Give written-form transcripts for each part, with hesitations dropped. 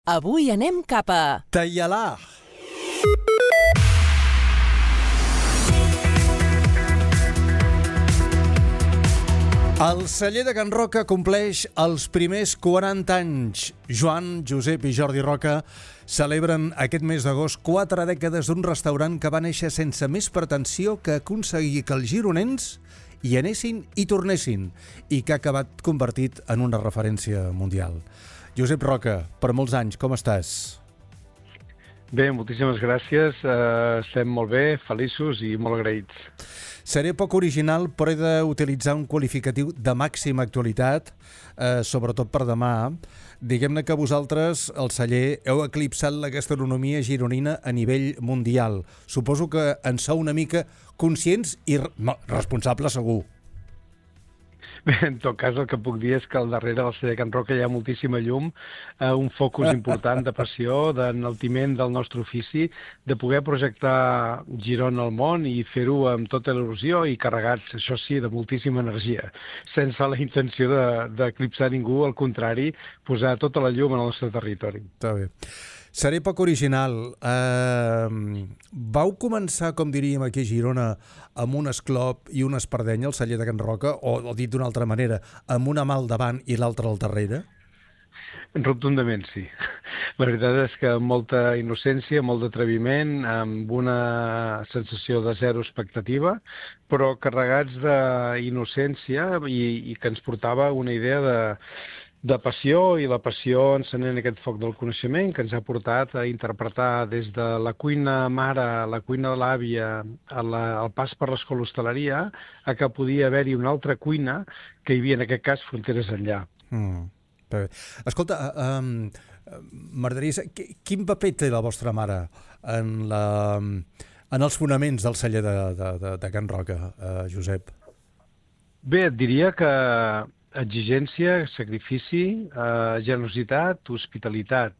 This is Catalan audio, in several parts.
Avui anem cap a... Taialà! El celler de Can Roca compleix els primers 40 anys. Joan, Josep i Jordi Roca celebren aquest mes d'agost 4 dècades d'un restaurant que va néixer sense més pretensió que aconseguir que els gironens hi anessin i tornessin i que ha acabat convertit en una referència mundial. Josep Roca, per molts anys, com estàs? Bé, moltíssimes gràcies. Estem molt bé, feliços i molt agraïts. Seré poc original, però he d'utilitzar un qualificatiu de màxima actualitat, sobretot per demà. Diguem-ne que vosaltres, el celler, heu eclipsat la gastronomia gironina a nivell mundial. Suposo que en sou una mica conscients i responsables, segur. Bé, en tot cas, el que puc dir és que al darrere del celler de Can Roca hi ha moltíssima llum, un focus important de passió, d'enaltiment del nostre ofici, de poder projectar Girona al món i fer-ho amb tota il·lusió i carregats, això sí, de moltíssima energia, sense la intenció d'eclipsar ningú, al contrari, posar tota la llum en el nostre territori. Està bé. Seré poc original. Vau començar, com diríem aquí a Girona, amb un esclop i una espardenya al celler de Can Roca, o dit d'una altra manera, amb una mà al davant i l'altra al darrere? Rotundament sí. La veritat és que amb molta innocència, molt d'atreviment, amb una sensació de zero expectativa, però carregats d'innocència i que ens portava una idea de passió, i la passió encenent aquest foc del coneixement que ens ha portat a interpretar des de la cuina mare, la cuina de l'àvia, el pas per l'escola hostaleria, a que podia haver-hi una altra cuina que hi havia, en aquest cas, fronteres enllà. Escolta, m'agradaria saber quin paper té la vostra mare en els fonaments del celler de Can Roca, Josep? Bé, et diria que exigència, sacrifici, generositat, hospitalitat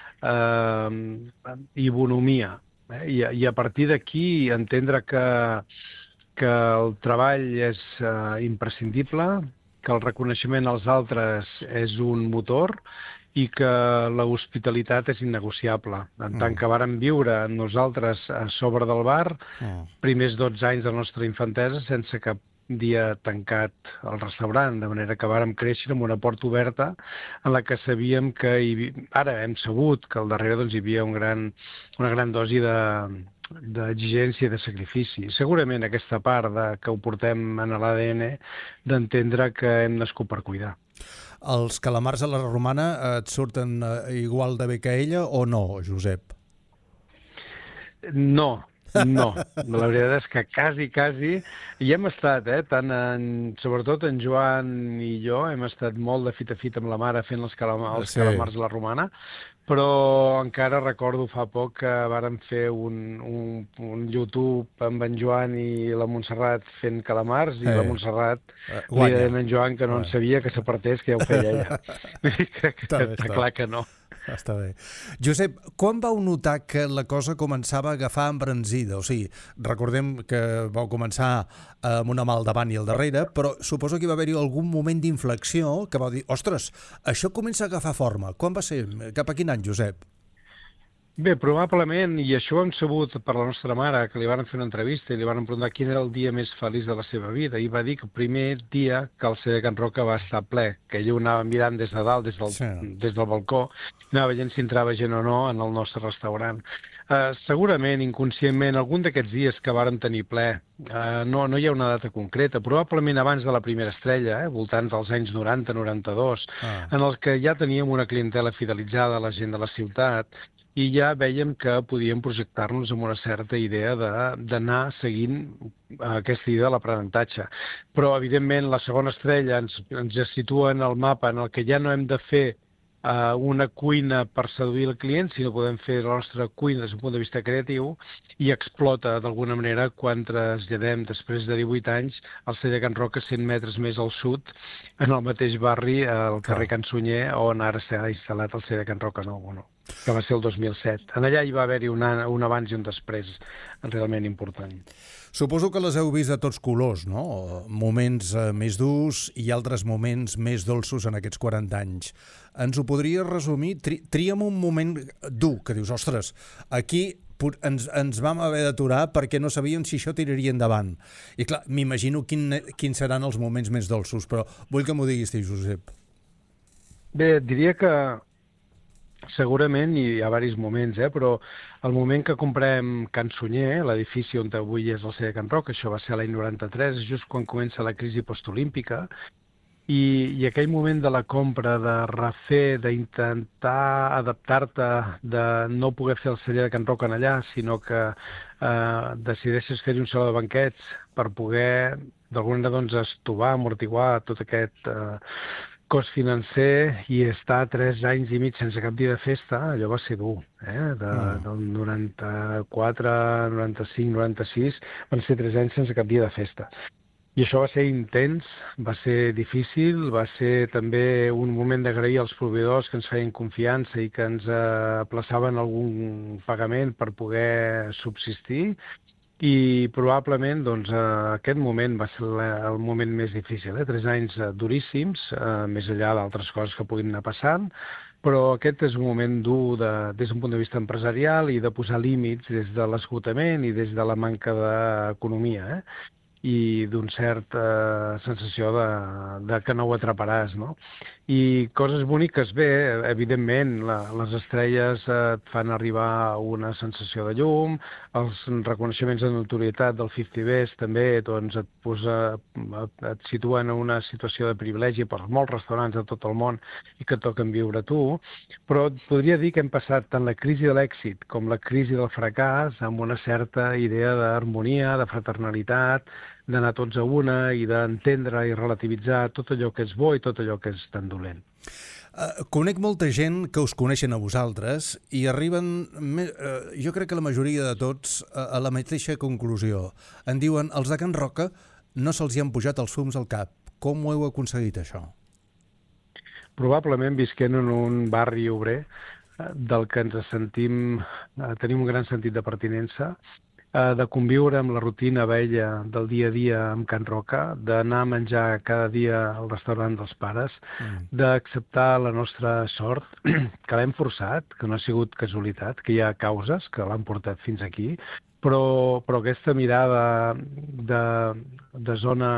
i bonomia. I a partir d'aquí entendre que el treball és imprescindible, que el reconeixement als altres és un motor i que la hospitalitat és innegociable. En tant que vàrem viure nosaltres a sobre del bar, primers 12 anys de la nostra infantesa sense cap dia tancat al restaurant, de manera que vàrem créixer amb una porta oberta en la que sabíem que ara hem sabut que al darrere hi havia una gran dosi d'exigència i de sacrifici. Segurament aquesta part que ho portem en l'ADN d'entendre que hem nascut per cuidar. Els calamars a la romana et surten igual de bé que ella o no, Josep? No, la veritat és que quasi, i hem estat, sobretot en Joan i jo, hem estat molt de fit a fit amb la mare fent els calamars a la romana, però encara recordo fa poc que vàrem fer un YouTube amb en Joan i la Montserrat fent calamars, i la Montserrat li deien a en Joan que no en sabia, que s'apartés, que ja ho feia ella. Crec que està clar que no. Està bé. Josep, quan vau notar que la cosa començava a agafar embranzida? O sigui, recordem que vau començar amb una mà al davant i al darrere, però suposo que hi va haver-hi algun moment d'inflexió que vau dir, ostres, això comença a agafar forma. Quan va ser? Cap a quin any, Josep? Bé, probablement, i això ho hem sabut per la nostra mare, que li van fer una entrevista i li van preguntar quin era el dia més feliç de la seva vida, i va dir que el primer dia que el celler de Can Roca va estar ple, que ell ho anava mirant des de dalt, des del balcó, anava veient si entrava gent o no en el nostre restaurant. Segurament, inconscientment, algun d'aquests dies que vàrem tenir ple, no hi ha una data concreta, probablement abans de la primera estrella, voltant dels anys 90-92, en els que ja teníem una clientela fidelitzada, la gent de la ciutat, i ja vèiem que podíem projectar-nos amb una certa idea d'anar seguint aquesta idea de l'aprenentatge. Però, evidentment, la segona estrella ens situa en el mapa en el que ja no hem de fer una cuina per seduir el client, sinó podem fer la nostra cuina des d'un punt de vista creatiu, i explota d'alguna manera quan traslladem després de 18 anys al celler de Can Roca 100 metres més al sud, en el mateix barri, al carrer Can Sunyer, on ara s'ha instal·lat el celler de Can Roca nou. que va ser el 2007. En allà hi va haver-hi un abans i un després realment important. Suposo que les heu vist de tots colors, no? Moments més durs i altres moments més dolços en aquests 40 anys. Ens ho podries resumir? Tria'm un moment dur, que dius, ostres, aquí ens vam haver d'aturar perquè no sabíem si això tiraria endavant. I clar, m'imagino quins seran els moments més dolços, però vull que m'ho diguis tu, Josep. Bé, diria que segurament hi ha diversos moments, però el moment que comprem Can Sunyer, l'edifici on avui és el celler Can Roca, això va ser l'any 93, just quan comença la crisi postolímpica, i aquell moment de la compra, de refer, d'intentar adaptar-te, de no poder fer el celler de Can Roca en allà, sinó que decideixes fer-hi un saló de banquets per poder, d'alguna manera, doncs, estovar, amortiguar tot aquest cost financer i estar 3 anys i mig sense cap dia de festa, allò va ser dur. Del 94, 95, 96, van ser 3 anys sense cap dia de festa. I això va ser intens, va ser difícil, va ser també un moment d'agrair als proveïdors que ens feien confiança i que ens aplaçaven algun pagament per poder subsistir. I probablement doncs, aquest moment va ser el moment més difícil. 3 anys duríssims, més enllà d'altres coses que puguin anar passant, però aquest és un moment dur des d'un punt de vista empresarial i de posar límits des de l'esgotament i des de la manca d'economia, i d'una certa sensació de que no ho atraparàs, no? I coses boniques, bé, evidentment, les estrelles et fan arribar una sensació de llum, els reconeixements de notorietat del 50 Best també doncs, et situen en una situació de privilegi per molts restaurants de tot el món i que toquen viure tu, però et podria dir que hem passat tant la crisi de l'èxit com la crisi del fracàs amb una certa idea d'harmonia, de fraternalitat, d'anar tots a una i d'entendre i relativitzar tot allò que és bo i tot allò que és tan dolent. Conec molta gent que us coneixen a vosaltres i arriben, jo crec que la majoria de tots, a la mateixa conclusió. En diuen, els de Can Roca no se'ls hi han pujat els fums al cap. Com ho heu aconseguit, això? Probablement visquent en un barri obrer del que ens sentim, tenim un gran sentit de pertinença, de conviure amb la rutina vella del dia a dia amb Can Roca, d'anar a menjar cada dia al restaurant dels pares, d'acceptar la nostra sort, que l'hem forçat, que no ha sigut casualitat, que hi ha causes que l'han portat fins aquí, però aquesta mirada de zona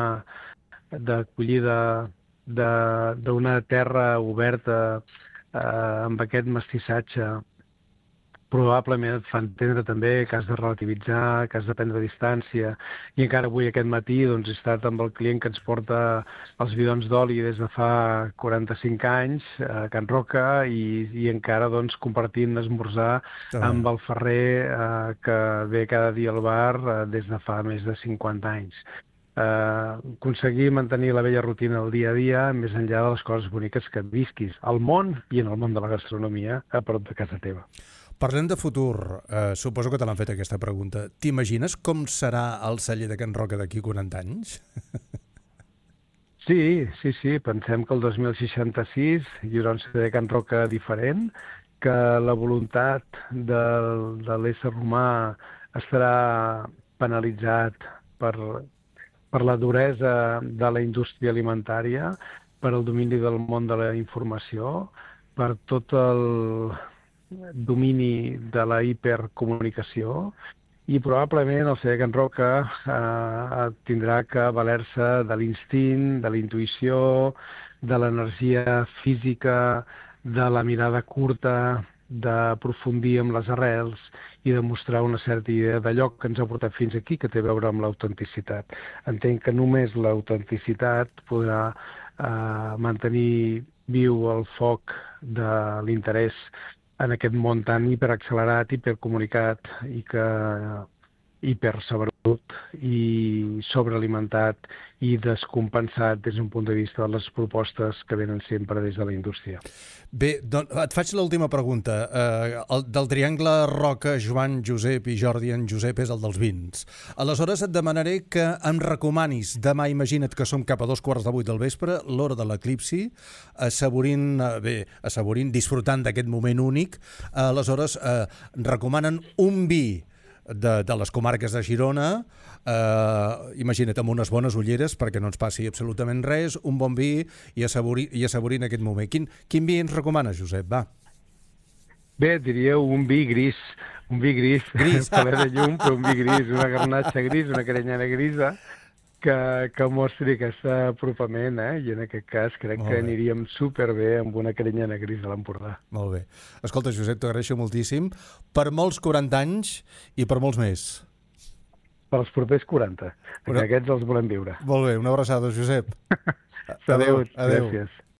d'acollida, d'una terra oberta amb aquest mestissatge, probablement et fa entendre també que has de relativitzar, que has de prendre distància. I encara avui, aquest matí, doncs, he estat amb el client que ens porta els bidons d'oli des de fa 45 anys a Can Roca i encara doncs, compartint esmorzar amb el ferrer que ve cada dia al bar des de fa més de 50 anys. Aconseguir mantenir la vella rutina del dia a dia més enllà de les coses boniques que visquis al món i en el món de la gastronomia a prop de casa teva. Parlem de futur. Suposo que te l'han fet aquesta pregunta. T'imagines com serà el celler de Can Roca d'aquí 40 anys? Sí. Pensem que el 2066 hi haurà un celler de Can Roca diferent, que la voluntat de l'ésser humà estarà penalitzat per la duresa de la indústria alimentària, per el domini del món de la informació, per tot el domini de la hipercomunicació i probablement el celler de Can Roca tindrà que valer-se de l'instint, de la intuïció, de l'energia física, de la mirada curta, d'aprofundir amb les arrels i de mostrar una certa idea d'allò que ens ha portat fins aquí, que té a veure amb l'autenticitat. Entenc que només l'autenticitat podrà mantenir viu el foc de l'interès en aquest món tan hiperaccelerat, hipercomunicat i que hipersaberut i sobrealimentat i descompensat des d'un punt de vista de les propostes que venen sempre des de la indústria. Bé, doncs et faig l'última pregunta. Del triangle Roca, Joan, Josep i Jordi, en Josep és el dels vins. Aleshores et demanaré que em recomanis demà, imagina't que som cap a 2:15 del vespre, l'hora de l'eclipsi, assaborint, disfrutant d'aquest moment únic. Aleshores, recomanen un vi de les comarques de Girona, imagina't, amb unes bones ulleres perquè no ens passi absolutament res, un bon vi i assaborint aquest moment. Quin vi ens recomana, Josep? Va. Bé, diria un vi gris, ple de llum, però un vi gris, una garnatxa gris, una canyena grisa, que mostri aquest apropament, i en aquest cas crec que aniríem superbé amb una canyena gris de l'Empordà. Molt bé. Escolta, Josep, t'agraeixo moltíssim. Per molts 40 anys i per molts més. Per als propers 40, que aquests els volem viure. Molt bé, una abraçada, Josep. Salut, gràcies.